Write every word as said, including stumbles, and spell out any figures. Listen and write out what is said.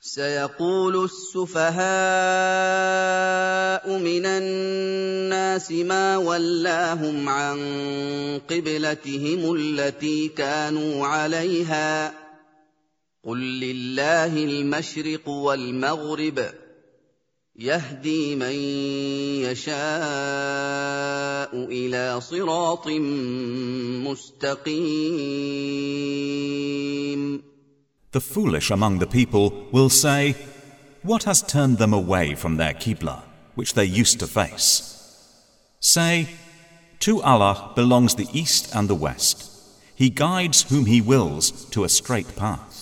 سيقول السفهاء من الناس ما ولاهم عن قبلتهم التي كانوا عليها قل لله المشرق والمغرب يهدي من يشاء إلى صراط مستقيم. The foolish among the people will say, what has turned them away from their Qibla, which they used to face? Say, to Allah belongs the east and the west. He guides whom He wills to a straight path.